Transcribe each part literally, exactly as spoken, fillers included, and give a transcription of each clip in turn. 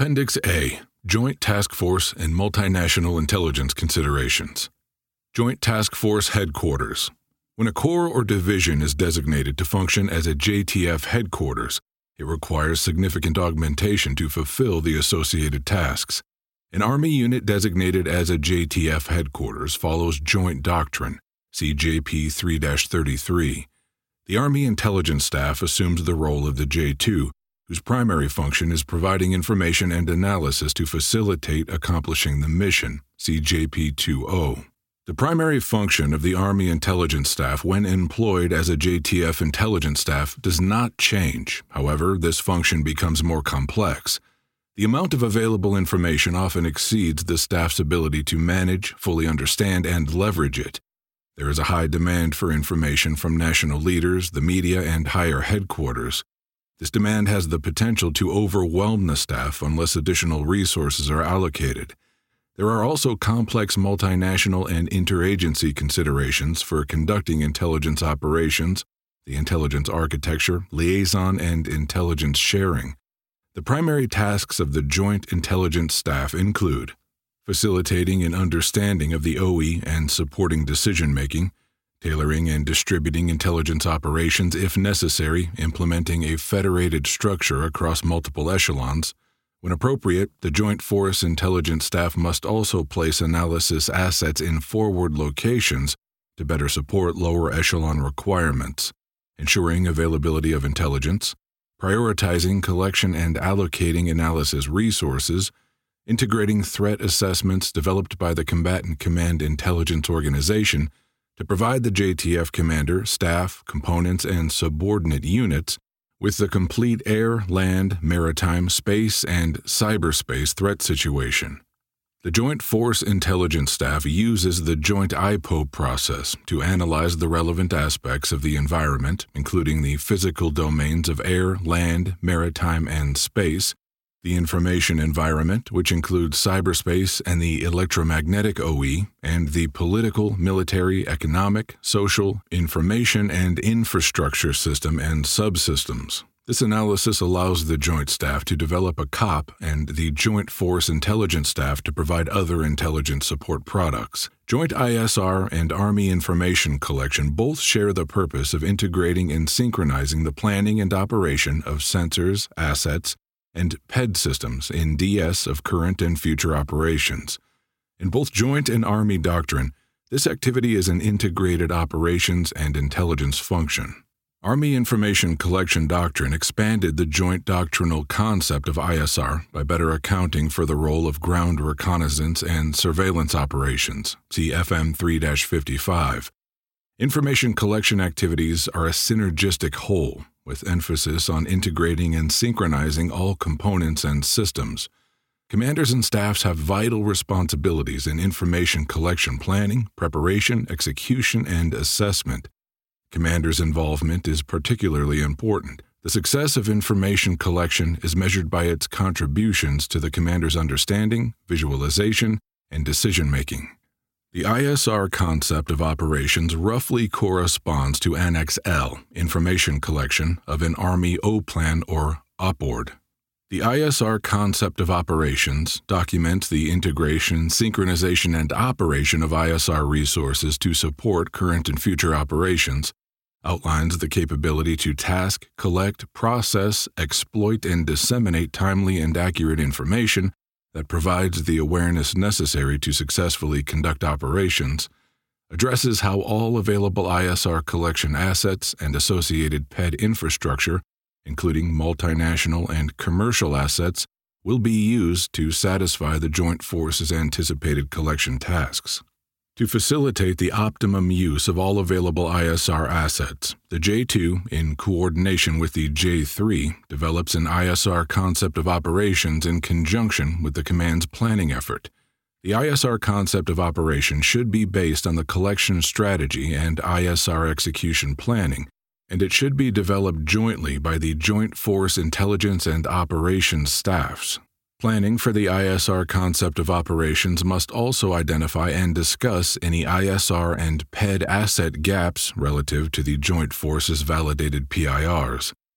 Appendix A, Joint Task Force and Multinational Intelligence Considerations. Joint Task Force Headquarters. When a corps or division is designated to function as a J T F headquarters, it requires significant augmentation to fulfill the associated tasks. An Army unit designated as a J T F headquarters follows Joint Doctrine, see J P three dash thirty-three. The Army Intelligence Staff assumes the role of the J two, whose primary function is providing information and analysis to facilitate accomplishing the mission, see J P twenty. The primary function of the Army Intelligence Staff when employed as a J T F intelligence staff does not change. However, this function becomes more complex. The amount of available information often exceeds the staff's ability to manage, fully understand, and leverage it. There is a high demand for information from national leaders, the media, and higher headquarters. This demand has the potential to overwhelm the staff unless additional resources are allocated. There are also complex multinational and interagency considerations for conducting intelligence operations, the intelligence architecture, liaison, and intelligence sharing. The primary tasks of the Joint Intelligence Staff include facilitating an understanding of the O E and supporting decision-making, tailoring and distributing intelligence operations if necessary, implementing a federated structure across multiple echelons. When appropriate, the Joint Force Intelligence Staff must also place analysis assets in forward locations to better support lower echelon requirements, ensuring availability of intelligence, prioritizing collection and allocating analysis resources, integrating threat assessments developed by the Combatant Command Intelligence Organization to provide the J T F commander, staff, components, and subordinate units with the complete air, land, maritime, space, and cyberspace threat situation. The Joint Force Intelligence Staff uses the Joint I P O process to analyze the relevant aspects of the environment, including the physical domains of air, land, maritime, and space, the information environment, which includes cyberspace and the electromagnetic O E, and the political, military, economic, social, information, and infrastructure system and subsystems. This analysis allows the Joint Staff to develop a C O P and the Joint Force Intelligence Staff to provide other intelligence support products. Joint I S R and Army Information Collection both share the purpose of integrating and synchronizing the planning and operation of sensors, assets, and P E D systems in D S of current and future operations. In both Joint and Army doctrine, this activity is an integrated operations and intelligence function. Army Information Collection Doctrine expanded the joint doctrinal concept of I S R by better accounting for the role of ground reconnaissance and surveillance operations, see F M three dash fifty-five. Information collection activities are a synergistic whole, with emphasis on integrating and synchronizing all components and systems. Commanders and staffs have vital responsibilities in information collection planning, preparation, execution, and assessment. Commanders' involvement is particularly important. The success of information collection is measured by its contributions to the commander's understanding, visualization, and decision-making. The I S R concept of operations roughly corresponds to Annex L, information collection, of an Army O-Plan or OPORD. The I S R concept of operations documents the integration, synchronization, and operation of I S R resources to support current and future operations, outlines the capability to task, collect, process, exploit, and disseminate timely and accurate information that provides the awareness necessary to successfully conduct operations, addresses how all available I S R collection assets and associated P E D infrastructure, including multinational and commercial assets, will be used to satisfy the Joint Force's anticipated collection tasks. To facilitate the optimum use of all available I S R assets, the J two, in coordination with the J three, develops an I S R concept of operations in conjunction with the command's planning effort. The I S R concept of operation should be based on the collection strategy and I S R execution planning, and it should be developed jointly by the Joint Force Intelligence and Operations staffs. Planning for the I S R concept of operations must also identify and discuss any I S R and P E D asset gaps relative to the Joint Force's validated P I Rs.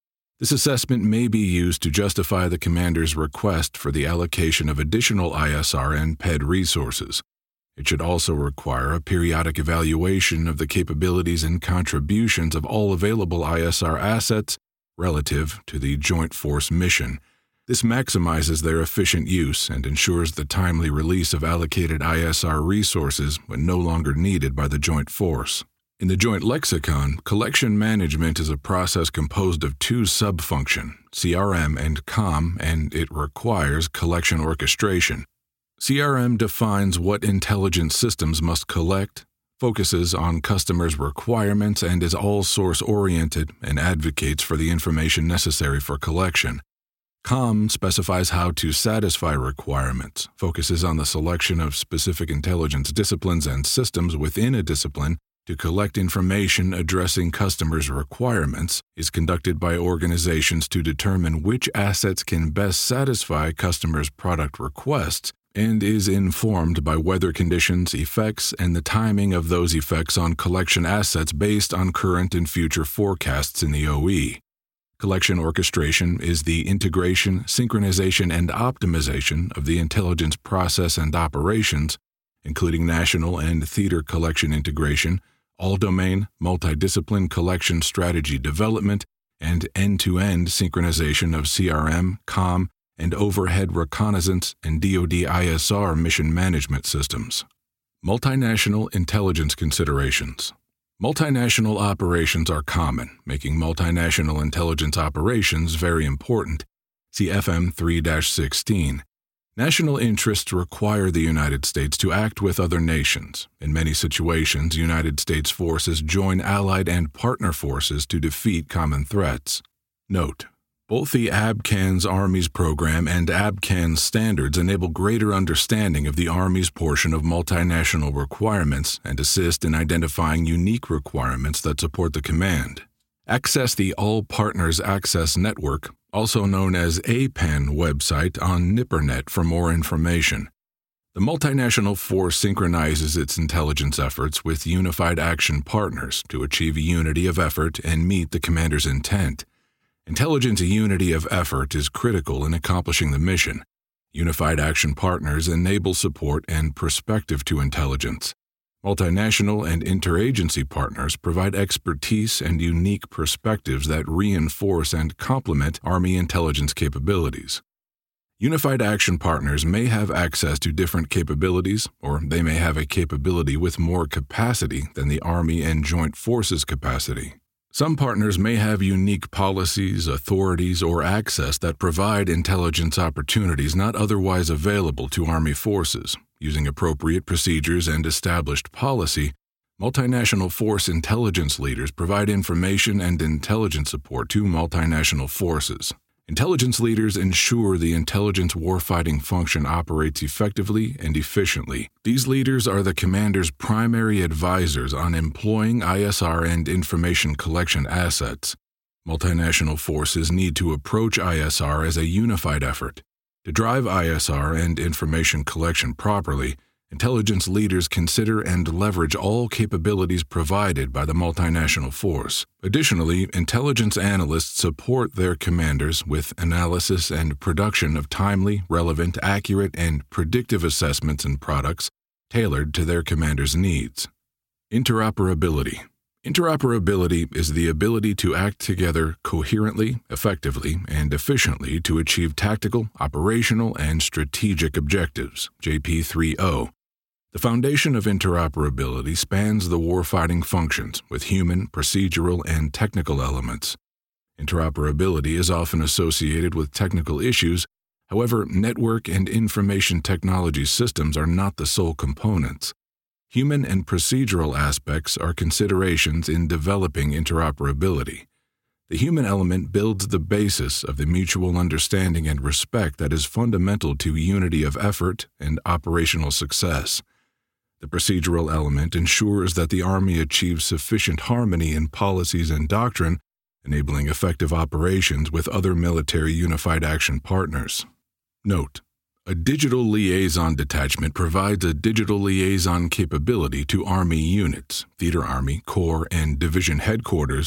This assessment may be used to justify the commander's request for the allocation of additional I S R and P E D resources. It should also require a periodic evaluation of the capabilities and contributions of all available I S R assets relative to the Joint Force mission. This maximizes their efficient use and ensures the timely release of allocated I S R resources when no longer needed by the Joint Force. In the Joint Lexicon, collection management is a process composed of two subfunctions, C R M and C O M, and it requires collection orchestration. C R M defines what intelligence systems must collect, focuses on customers' requirements, and is all-source-oriented and advocates for the information necessary for collection. C O M specifies how to satisfy requirements, focuses on the selection of specific intelligence disciplines and systems within a discipline to collect information addressing customers' requirements, is conducted by organizations to determine which assets can best satisfy customers' product requests, and is informed by weather conditions, effects, and the timing of those effects on collection assets based on current and future forecasts in the O E. Collection orchestration is the integration, synchronization, and optimization of the intelligence process and operations, including national and theater collection integration, all-domain, multidiscipline collection strategy development, and end-to-end synchronization of C R M, C O M, and overhead reconnaissance and D O D I S R mission management systems. Multinational intelligence considerations. Multinational operations are common, making multinational intelligence operations very important. See F M three dash sixteen. National interests require the United States to act with other nations. In many situations, United States forces join allied and partner forces to defeat common threats. Note: both the ABCANS Army's program and ABCANS standards enable greater understanding of the Army's portion of multinational requirements and assist in identifying unique requirements that support the command. Access the All Partners Access Network, also known as A P A N website on NIPRNet for more information. The multinational force synchronizes its intelligence efforts with unified action partners to achieve unity of effort and meet the commander's intent. Intelligence unity of effort is critical in accomplishing the mission. Unified action partners enable support and perspective to intelligence. Multinational and interagency partners provide expertise and unique perspectives that reinforce and complement Army intelligence capabilities. Unified action partners may have access to different capabilities, or they may have a capability with more capacity than the Army and Joint Forces capacity. Some partners may have unique policies, authorities, or access that provide intelligence opportunities not otherwise available to Army forces. Using appropriate procedures and established policy, multinational force intelligence leaders provide information and intelligence support to multinational forces. Intelligence leaders ensure the intelligence warfighting function operates effectively and efficiently. These leaders are the commander's primary advisors on employing I S R and information collection assets. Multinational forces need to approach I S R as a unified effort. To drive I S R and information collection properly, intelligence leaders consider and leverage all capabilities provided by the multinational force. Additionally, intelligence analysts support their commanders with analysis and production of timely, relevant, accurate, and predictive assessments and products tailored to their commander's needs. Interoperability. Interoperability is the ability to act together coherently, effectively, and efficiently to achieve tactical, operational, and strategic objectives, J P three O. The foundation of interoperability spans the warfighting functions with human, procedural, and technical elements. Interoperability is often associated with technical issues. However, network and information technology systems are not the sole components. Human and procedural aspects are considerations in developing interoperability. The human element builds the basis of the mutual understanding and respect that is fundamental to unity of effort and operational success. The procedural element ensures that the Army achieves sufficient harmony in policies and doctrine, enabling effective operations with other military unified action partners. Note: a digital liaison detachment provides a digital liaison capability to Army units, theater Army, Corps, and division headquarters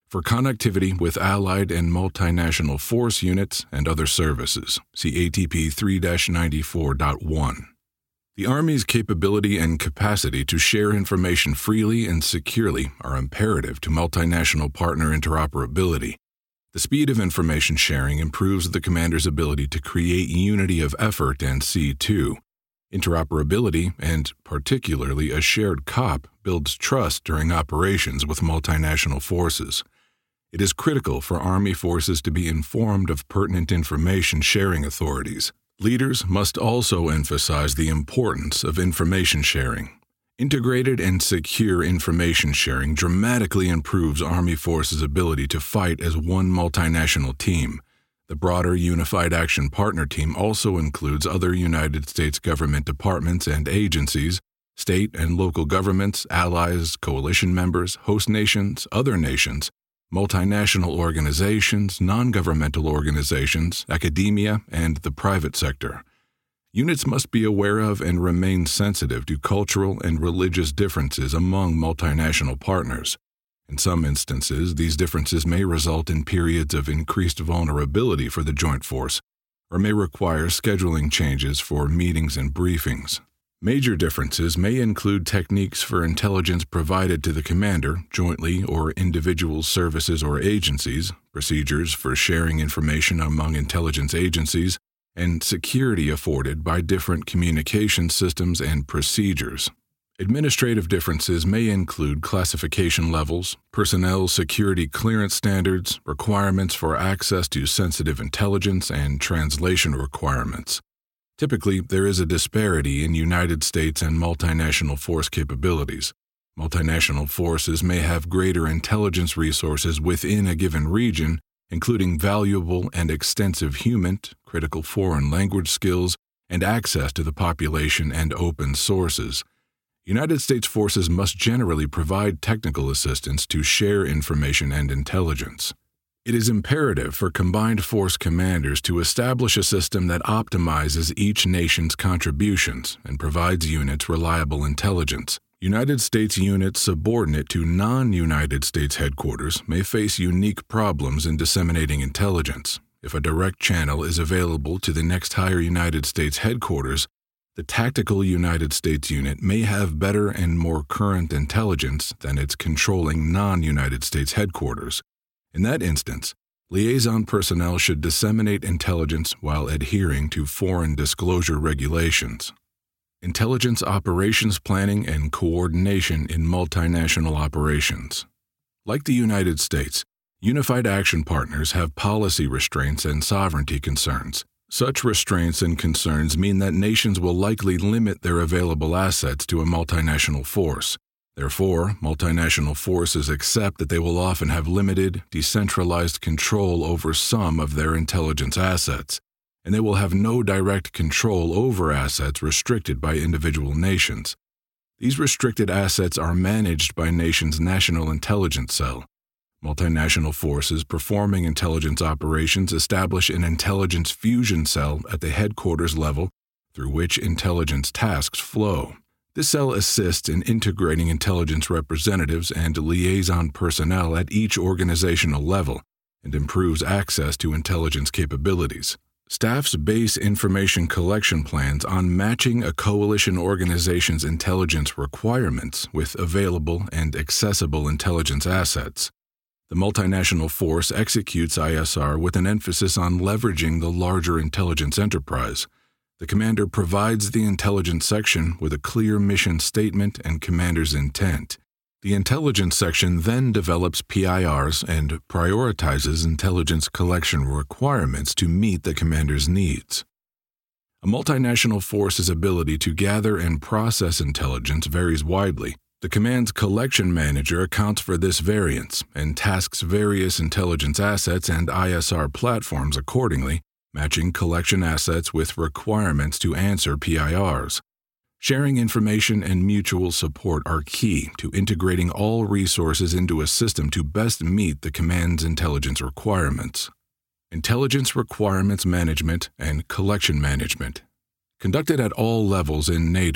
For connectivity with allied and multinational force units and other services, see A T P three ninety-four point one. The Army's capability and capacity to share information freely and securely are imperative to multinational partner interoperability. The speed of information sharing improves the commander's ability to create unity of effort and C two. Interoperability, and particularly a shared C O P, builds trust during operations with multinational forces. It is critical for Army forces to be informed of pertinent information sharing authorities. Leaders must also emphasize the importance of information sharing. Integrated and secure information sharing dramatically improves Army forces' ability to fight as one multinational team. The broader Unified Action Partner Team also includes other United States government departments and agencies, state and local governments, allies, coalition members, host nations, other nations, multinational organizations, non-governmental organizations, academia, and the private sector. Units must be aware of and remain sensitive to cultural and religious differences among multinational partners. In some instances, these differences may result in periods of increased vulnerability for the joint force, or may require scheduling changes for meetings and briefings. Major differences may include techniques for intelligence provided to the commander, jointly or individual services or agencies, procedures for sharing information among intelligence agencies, and security afforded by different communication systems and procedures. Administrative differences may include classification levels, personnel security clearance standards, requirements for access to sensitive intelligence, and translation requirements. Typically, there is a disparity in United States and multinational force capabilities. Multinational forces may have greater intelligence resources within a given region, including valuable and extensive human, critical foreign language skills, and access to the population and open sources. United States forces must generally provide technical assistance to share information and intelligence. It is imperative for combined force commanders to establish a system that optimizes each nation's contributions and provides units reliable intelligence. United States units subordinate to non-United States headquarters may face unique problems in disseminating intelligence. If a direct channel is available to the next higher United States headquarters, the tactical United States unit may have better and more current intelligence than its controlling non-United States headquarters. In that instance, liaison personnel should disseminate intelligence while adhering to foreign disclosure regulations. Intelligence operations planning and coordination in multinational operations. Like the United States, Unified Action Partners have policy restraints and sovereignty concerns. Such restraints and concerns mean that nations will likely limit their available assets to a multinational force. Therefore, multinational forces accept that they will often have limited, decentralized control over some of their intelligence assets, and they will have no direct control over assets restricted by individual nations. These restricted assets are managed by nations' national intelligence cell. Multinational forces performing intelligence operations establish an intelligence fusion cell at the headquarters level through which intelligence tasks flow. This cell assists in integrating intelligence representatives and liaison personnel at each organizational level and improves access to intelligence capabilities. Staffs base information collection plans on matching a coalition organization's intelligence requirements with available and accessible intelligence assets. The multinational force executes I S R with an emphasis on leveraging the larger intelligence enterprise. The commander provides the intelligence section with a clear mission statement and commander's intent. The intelligence section then develops P I Rs and prioritizes intelligence collection requirements to meet the commander's needs. A multinational force's ability to gather and process intelligence varies widely. The command's collection manager accounts for this variance and tasks various intelligence assets and I S R platforms accordingly, matching collection assets with requirements to answer P I Rs. Sharing information and mutual support are key to integrating all resources into a system to best meet the command's intelligence requirements. Intelligence requirements management and collection management. Conducted at all levels in NATO,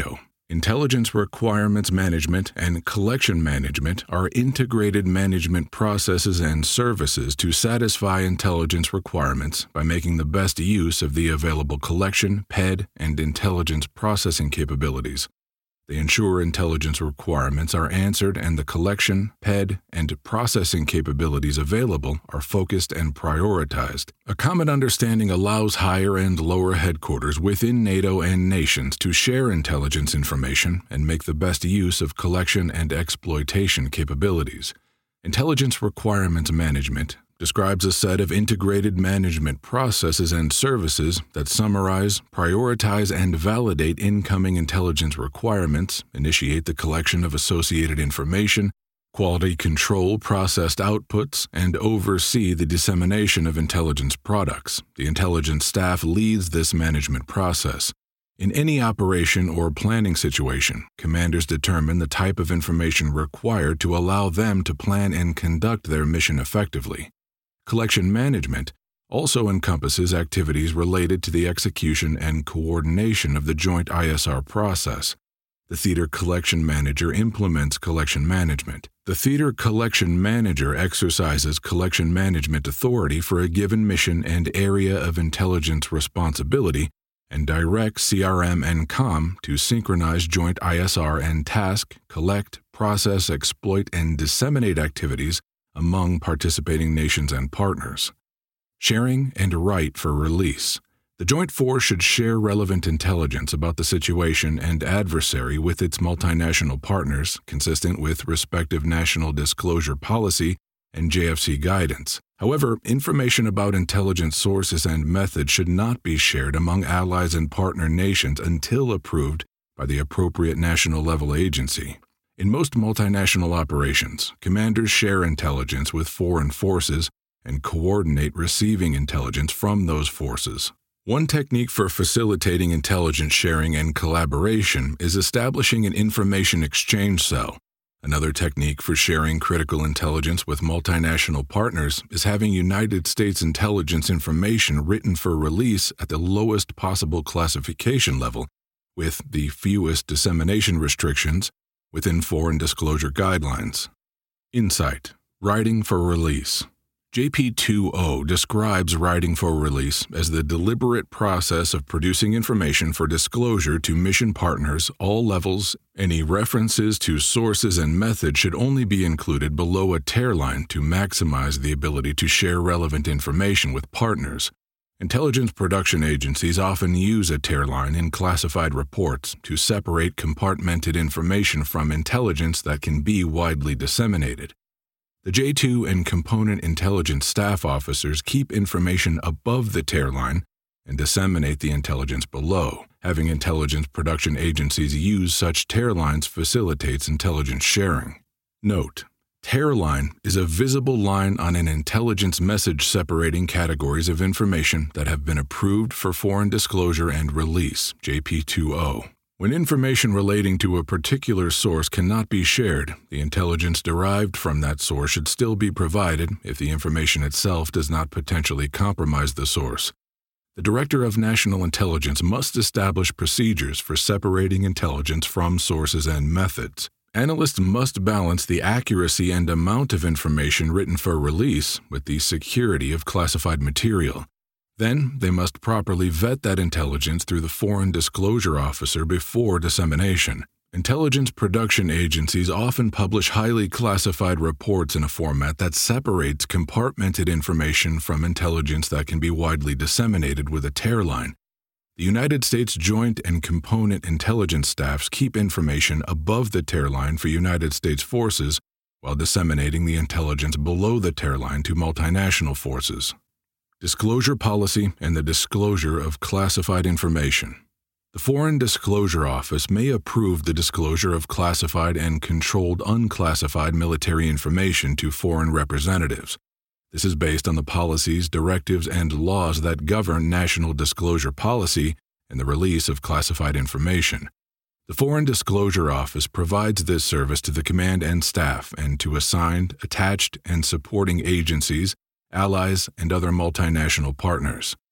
Intelligence requirements management and collection management are integrated management processes and services to satisfy intelligence requirements by making the best use of the available collection, P E D, and intelligence processing capabilities. They ensure intelligence requirements are answered and the collection, P E D, and processing capabilities available are focused and prioritized. A common understanding allows higher and lower headquarters within NATO and nations to share intelligence information and make the best use of collection and exploitation capabilities. Intelligence requirements management describes a set of integrated management processes and services that summarize, prioritize, and validate incoming intelligence requirements, initiate the collection of associated information, quality control processed outputs, and oversee the dissemination of intelligence products. The intelligence staff leads this management process. In any operation or planning situation, commanders determine the type of information required to allow them to plan and conduct their mission effectively. Collection management also encompasses activities related to the execution and coordination of the joint I S R process. The theater collection manager implements collection management. The theater collection manager exercises collection management authority for a given mission and area of intelligence responsibility and directs C R M and COM to synchronize joint I S R and task, collect, process, exploit, and disseminate activities among participating nations and partners. Sharing and right for release. The joint force should share relevant intelligence about the situation and adversary with its multinational partners, consistent with respective national disclosure policy and J F C guidance. However, information about intelligence sources and methods should not be shared among allies and partner nations until approved by the appropriate national-level agency. In most multinational operations, commanders share intelligence with foreign forces and coordinate receiving intelligence from those forces. One technique for facilitating intelligence sharing and collaboration is establishing an information exchange cell. Another technique for sharing critical intelligence with multinational partners is having United States intelligence information written for release at the lowest possible classification level, with the fewest dissemination restrictions within foreign disclosure guidelines. Insight: Writing for release. J P two O describes writing for release as the deliberate process of producing information for disclosure to mission partners, all levels. Any references to sources and methods should only be included below a tear line to maximize the ability to share relevant information with partners. Intelligence production agencies often use a tear line in classified reports to separate compartmented information from intelligence that can be widely disseminated. The J two and component intelligence staff officers keep information above the tear line and disseminate the intelligence below. Having intelligence production agencies use such tear lines facilitates intelligence sharing. Note: tear line is a visible line on an intelligence message separating categories of information that have been approved for foreign disclosure and release, J P two O. When information relating to a particular source cannot be shared, the intelligence derived from that source should still be provided if the information itself does not potentially compromise the source. The Director of National Intelligence must establish procedures for separating intelligence from sources and methods. Analysts must balance the accuracy and amount of information written for release with the security of classified material. Then, they must properly vet that intelligence through the Foreign Disclosure Officer before dissemination. Intelligence production agencies often publish highly classified reports in a format that separates compartmented information from intelligence that can be widely disseminated with a tear line. The United States Joint and Component Intelligence Staffs keep information above the tear line for United States forces while disseminating the intelligence below the tear line to multinational forces. Disclosure policy and the disclosure of classified information. The Foreign Disclosure Office may approve the disclosure of classified and controlled unclassified military information to foreign representatives. This is based on the policies, directives, and laws that govern national disclosure policy and the release of classified information. The Foreign Disclosure Office provides this service to the command and staff and to assigned, attached, and supporting agencies, allies, and other multinational partners.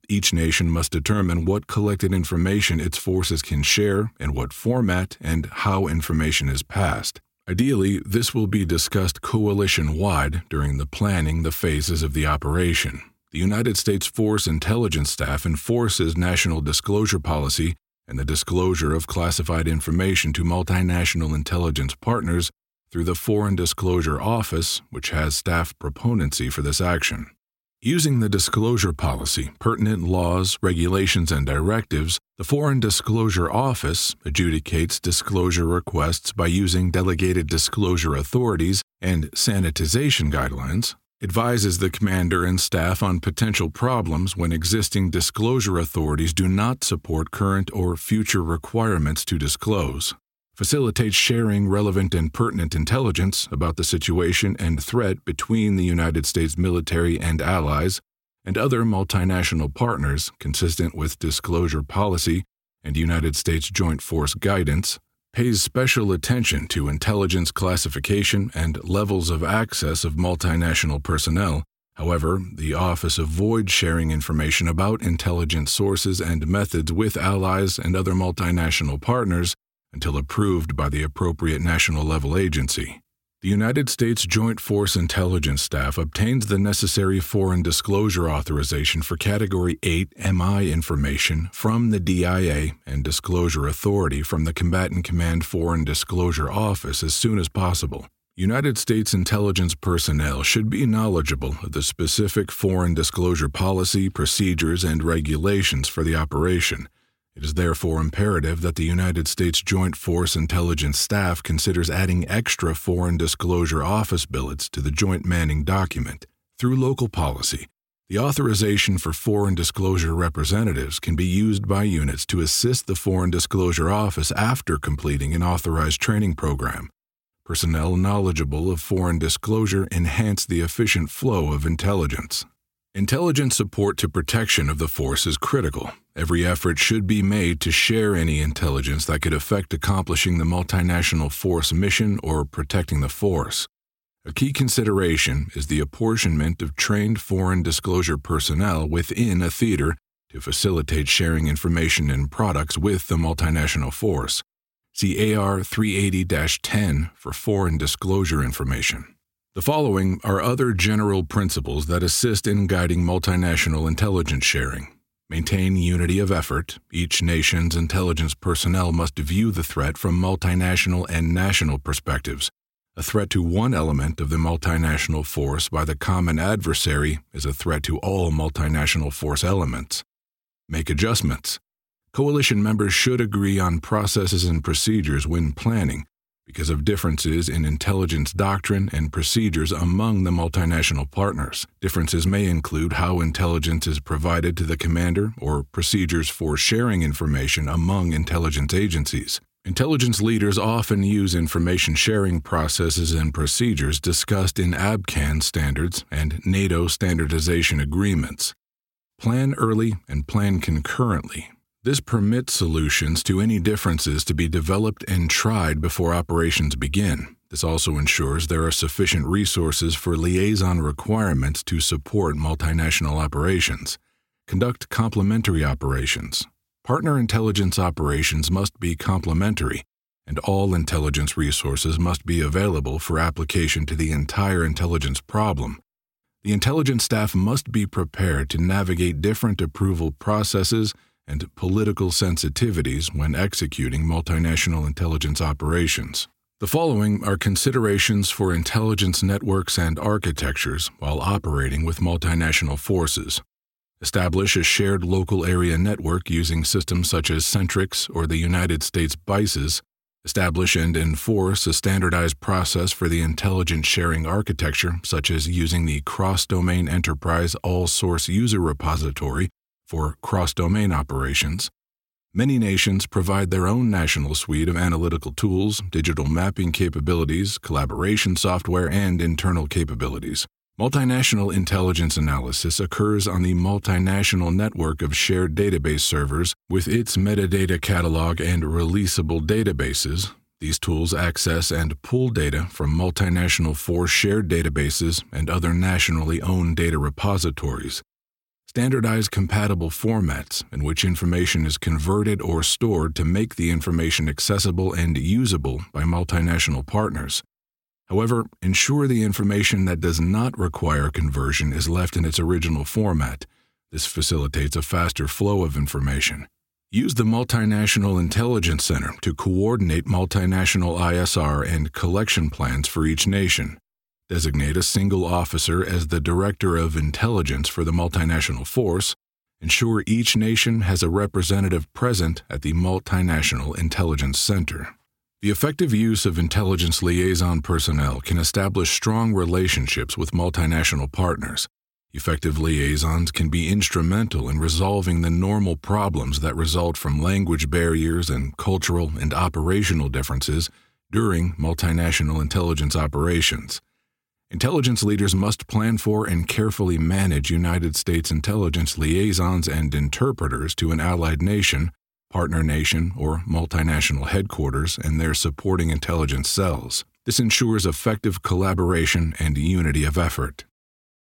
Each nation must determine what collected information its forces can share, in what format, and how information is passed. Ideally, this will be discussed coalition-wide during the planning the phases of the operation. The United States Force Intelligence Staff enforces national disclosure policy and the disclosure of classified information to multinational intelligence partners through the Foreign Disclosure Office, which has staff proponency for this action. Using the disclosure policy, pertinent laws, regulations, and directives, the Foreign Disclosure Office adjudicates disclosure requests by using delegated disclosure authorities and sanitization guidelines, advises the commander and staff on potential problems when existing disclosure authorities do not support current or future requirements to disclose, facilitates sharing relevant and pertinent intelligence about the situation and threat between the United States military and allies and other multinational partners consistent with disclosure policy and United States Joint Force guidance, pays special attention to intelligence classification and levels of access of multinational personnel. However, the office avoids sharing information about intelligence sources and methods with allies and other multinational partners until approved by the appropriate national-level agency. The United States Joint Force Intelligence Staff obtains the necessary foreign disclosure authorization for Category eight M I information from the D I A and Disclosure Authority from the Combatant Command Foreign Disclosure Office as soon as possible. United States intelligence personnel should be knowledgeable of the specific foreign disclosure policy, procedures, and regulations for the operation. It is therefore imperative that the United States Joint Force Intelligence Staff considers adding extra Foreign Disclosure Office billets to the Joint Manning document. Through local policy, the authorization for foreign disclosure representatives can be used by units to assist the Foreign Disclosure Office after completing an authorized training program. Personnel knowledgeable of foreign disclosure enhance the efficient flow of intelligence. Intelligence support to protection of the force is critical. Every effort should be made to share any intelligence that could affect accomplishing the multinational force mission or protecting the force. A key consideration is the apportionment of trained foreign disclosure personnel within a theater to facilitate sharing information and products with the multinational force. See A R three eighty dash ten for foreign disclosure information. The following are other general principles that assist in guiding multinational intelligence sharing. Maintain unity of effort. Each nation's intelligence personnel must view the threat from multinational and national perspectives. A threat to one element of the multinational force by the common adversary is a threat to all multinational force elements. Make adjustments. Coalition members should agree on processes and procedures when planning, because of differences in intelligence doctrine and procedures among the multinational partners. Differences may include how intelligence is provided to the commander or procedures for sharing information among intelligence agencies. Intelligence leaders often use information sharing processes and procedures discussed in A B C A N standards and NATO standardization agreements. Plan early and plan concurrently. This permits solutions to any differences to be developed and tried before operations begin. This also ensures there are sufficient resources for liaison requirements to support multinational operations. Conduct complementary operations. Partner intelligence operations must be complementary, and all intelligence resources must be available for application to the entire intelligence problem. The intelligence staff must be prepared to navigate different approval processes and political sensitivities when executing multinational intelligence operations. The following are considerations for intelligence networks and architectures while operating with multinational forces. Establish a shared local area network using systems such as Centrix or the United States BICES. Establish and enforce a standardized process for the intelligence sharing architecture, such as using the Cross-Domain Enterprise All-Source User Repository for cross-domain operations. Many nations provide their own national suite of analytical tools, digital mapping capabilities, collaboration software, and internal capabilities. Multinational intelligence analysis occurs on the multinational network of shared database servers with its metadata catalog and releasable databases. These tools access and pull data from multinational force shared databases and other nationally owned data repositories. Standardize compatible formats in which information is converted or stored to make the information accessible and usable by multinational partners. However, ensure the information that does not require conversion is left in its original format. This facilitates a faster flow of information. Use the Multinational Intelligence Center to coordinate multinational I S R and collection plans for each nation. Designate a single officer as the Director of Intelligence for the multinational force. Ensure each nation has a representative present at the Multinational Intelligence Center. The effective use of intelligence liaison personnel can establish strong relationships with multinational partners. Effective liaisons can be instrumental in resolving the normal problems that result from language barriers and cultural and operational differences during multinational intelligence operations. Intelligence leaders must plan for and carefully manage United States intelligence liaisons and interpreters to an allied nation, partner nation, or multinational headquarters and their supporting intelligence cells. This ensures effective collaboration and unity of effort.